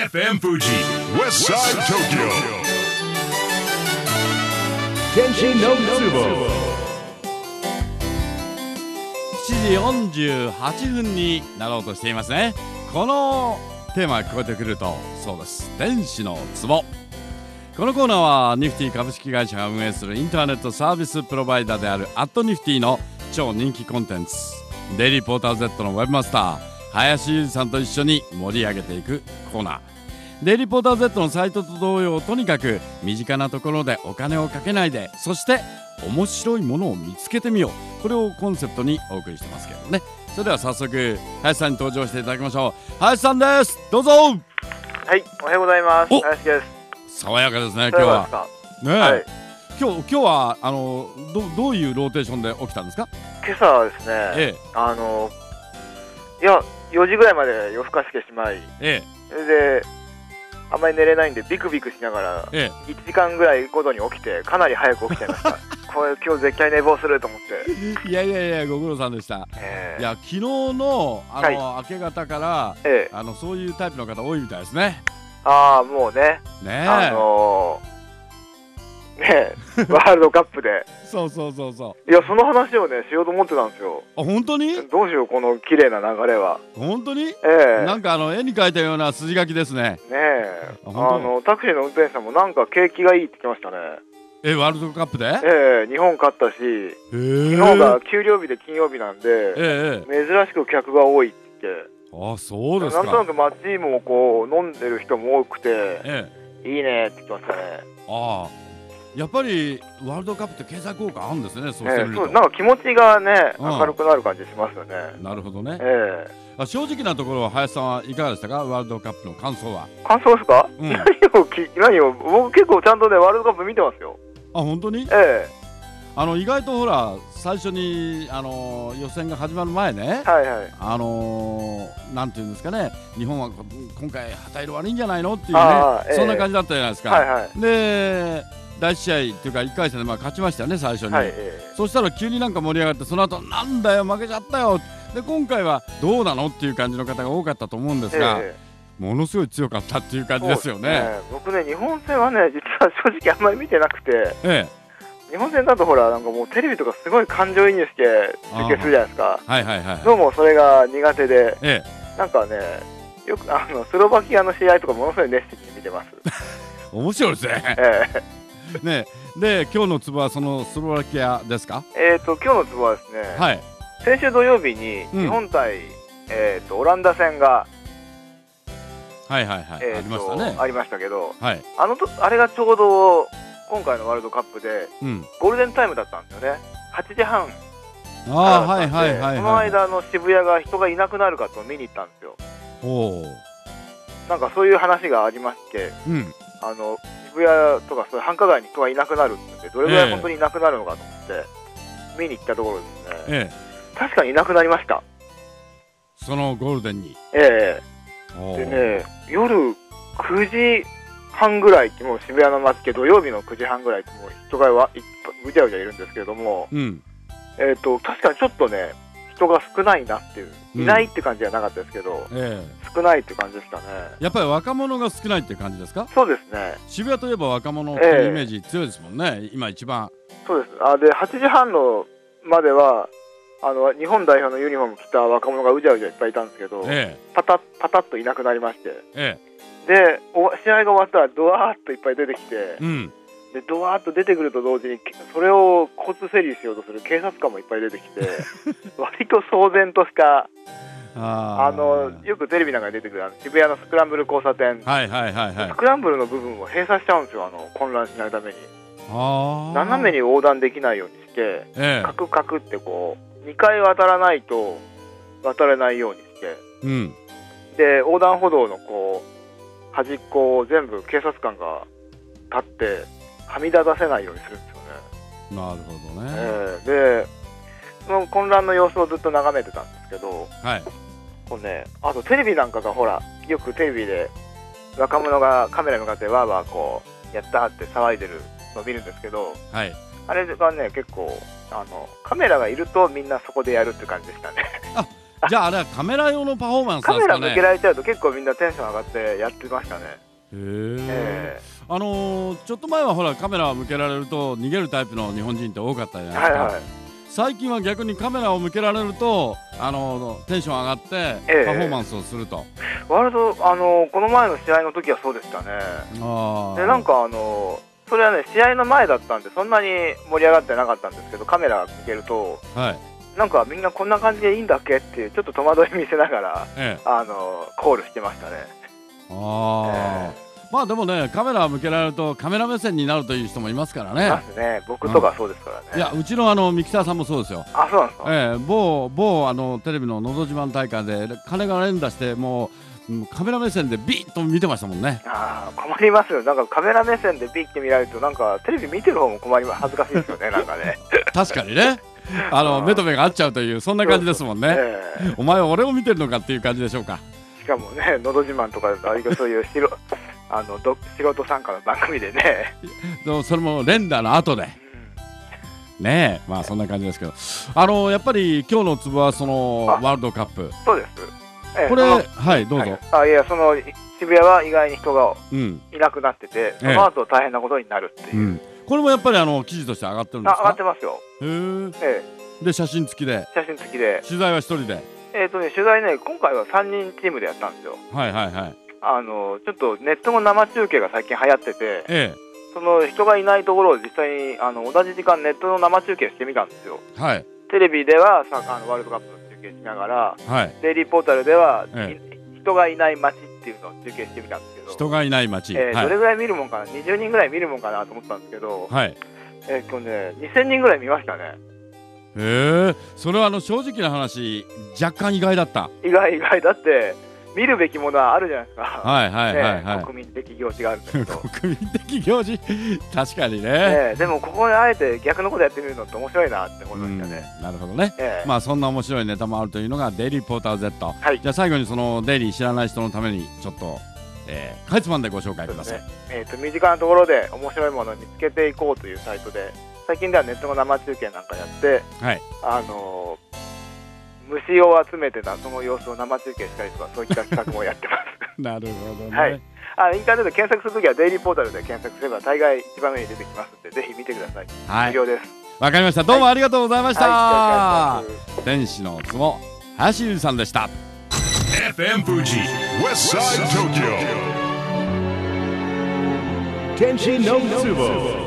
FM Fuji West Side Tokyo Kenshin no Tsubo 7時48分になろうとしていますね。このテーマが聞こえてくると、そうです、天使の壺。このコーナーはニフティ株式会社が運営するインターネットサービスプロバイダーであるアットニフティの超人気コンテンツ、デイリーポーター Z のウェブマスター林裕二さんと一緒に盛り上げていくコーナー。デイリーポーター Z のサイトと同様、とにかく身近なところでお金をかけないで、そして面白いものを見つけてみよう、これをコンセプトにお送りしてますけどね。それでは早速林さんに登場していただきましょう。林さんです、どうぞ。 はい、おはようございます。林です。 爽やかですね、今日はね。 はい、 今日はどういうローテーションで起きたんですか？ 今朝はですね、いや4時ぐらいまで夜更かししてしまい、それであんまり寝れないんでビクビクしながら、1時間ぐらいごとに起きて、かなり早く起きちゃいました。これ今日絶対寝坊すると思って。 いやご苦労さんでした。いや、昨日の明け方から、そういうタイプの方多いみたいですね。 もうね、ワールドカップでそういや、その話をねしようと思ってたんですよ。 本当に？ どうしよう、この綺麗な流れは。 本当に？なんか絵に描いたような筋書きですね。 タクシーの運転手さんもなんか景気がいいって言ってましたね。 ワールドカップで？ 日本勝ったし、昨日が給料日で金曜日なんで、珍しく客が多いって言って。 そうですか。 なんとなく街もこう飲んでる人も多くて、いいねって言ってましたね。 やっぱりワールドカップって経済効果あるんですね。そうしてみると、 なんか気持ちがね、明るくなる感じしますよね。 なるほどね。正直なところ、林さんはいかがでしたか？ワールドカップの感想は。 感想ですか？何を僕結構ちゃんとねワールドカップ見てますよ。 本当に？意外とほら、最初に予選が始まる前ね、なんていうんですかね、日本は今回旗色悪いんじゃないのっていうね、そんな感じだったじゃないですか。で第1試合っていうか1回戦で勝ちましたよね、最初に。そしたら急になんか盛り上がって、その後なんだよ負けちゃったよで、今回はどうなのっていう感じの方が多かったと思うんですが、ものすごい強かったっていう感じですよね。 僕ね、日本戦はね実は正直あんまり見てなくて、日本戦だとほら、なんかもうテレビとかすごい感情移入して中継するじゃないですか。どうもそれが苦手で、なんかね、よくスロバキアの試合とかものすごい熱心に見てます。 面白いですね。で、今日のツボはそのスロバキアですか？ 今日のツボはですね、先週土曜日に日本対オランダ戦がありましたけど、あれがちょうど今回のワールドカップでゴールデンタイムだったんですよね。8時半からだったんで、その間の渋谷が人がいなくなるかと見に行ったんですよ。なんかそういう話がありまして、渋谷とかそういう繁華街に人がいなくなるって、どれぐらい本当にいなくなるのかと思って見に行ったところですね、確かにいなくなりました、 そのゴールデンに。 でね、夜9時半ぐらいってもう渋谷の街って土曜日の9時半ぐらいってもう人がうじゃうじゃいるんですけれども、確かにちょっとね人が少ないなっていう、いないって感じじゃなかったですけど、少ないって感じでしたね。やっぱり若者が少ないって感じですか？ そうですね。 渋谷といえば若者っていうイメージ強いですもんね、今一番。 そうです。で8時半のまでは日本代表のユニフォーム着た若者がうじゃうじゃいっぱいいたんですけど、パタッといなくなりまして、で試合が終わったらドワーッといっぱい出てきて、でドワーッと出てくると同時にそれを交通整理しようとする警察官もいっぱい出てきて割と騒然としたよくテレビなんかに出てくる渋谷のスクランブル交差点、スクランブルの部分を閉鎖しちゃうんですよ、混乱しないために。斜めに横断できないようにして、カクカクってこう2回渡らないと渡れないようにして、で横断歩道のこう端っこを全部警察官が立ってはみ出せないようにするんですよね。 なるほどね。 でその混乱の様子をずっと眺めてたんですけど、こうね、あとテレビなんかがほら、よくテレビで若者がカメラに向かってわーわーこうやったって騒いでるのを見るんですけど、あれがね結構カメラがいるとみんなそこでやるって感じでしたね。 じゃああれはカメラ用のパフォーマンスなんカメですかね。 ラ向けられちゃうと結構みんなテンション上がってやってましたね。 ちょっと前はほらカメラを向けられると逃げるタイプの日本人って多かったじゃないですか。最近は逆にカメラを向けられるとテンション上がってパフォーマンスをすると。 割とこの前の試合の時はそうでしたね。でなんかそれはね試合の前だったんでそんなに盛り上がってなかったんですけど、カメラ向けると、なんかみんなこんな感じでいいんだっけっていうちょっと戸惑い見せながら、コールしてましたね。 まあでもね、カメラを向けられるとカメラ目線になるという人もいますからね。 いますね。僕とかそうですからね。 いや、うちのミキサーさんもそうですよ。 あ、そうなんですか。 某テレビののど自慢大会で金が連打してもうカメラ目線でビーッと見てましたもんね。 困りますよ。なんかカメラ目線でビーッて見られるとなんかテレビ見てる方も困ります。恥ずかしいですよね。なんかね。 確かにね。目と目が合っちゃうというそんな感じですもんね。お前は俺を見てるのかっていう感じでしょうか。 しかもね、のど自慢とかそういう素人参加の番組でね。 それも連打の後で。ねえ、まあそんな感じですけど、やっぱり今日のツボはそのワールドカップ。 そうです。 これはいどうぞ。 いや、その渋谷は意外に人がいなくなってて、その後大変なことになるっていう。 これもやっぱり記事として上がってるんですか。 上がってますよ。 で写真付きで。取材は一人で。 取材ね、今回は3人チームでやったんですよ。ちょっとネットの生中継が最近流行ってて、その人がいないところを実際に同じ時間ネットの生中継してみたんですよ。テレビではワールドカップの中継しながら、デイリーポータルでは、人がいない街っていうのを中継してみたんですけど、 人がいない街、 どれぐらい見るもんかな、20人ぐらい見るもんかなと思ったんですけど、2000人ぐらい見ましたね。 それは正直な話若干意外だった。 意外だって見るべきものはあるじゃないですか。国民的行事があるんだけど。 国民的行事確かにね。 でもここであえて逆のことやってみるのって面白いなって思いましたね。 なるほどね。まあそんな面白いネタもあるというのがデイリーポータル Z。じゃあ最後にそのデイリー知らない人のためにちょっとかいつまんでご紹介ください。 身近なところで面白いものを見つけていこうというサイトで、最近ではネットの生中継なんかやって、虫を集めてその様子を生中継したりとか、そういった企画もやってます。 なるほどね。 インターネットで検索するときはデイリーポータルで検索すれば大概一番上に出てきますので、ぜひ見てください。無料です。 わかりました。どうもありがとうございました。天使のツボ、林裕二さんでした。 FM Fuji West Side Tokyo 天使のツボ。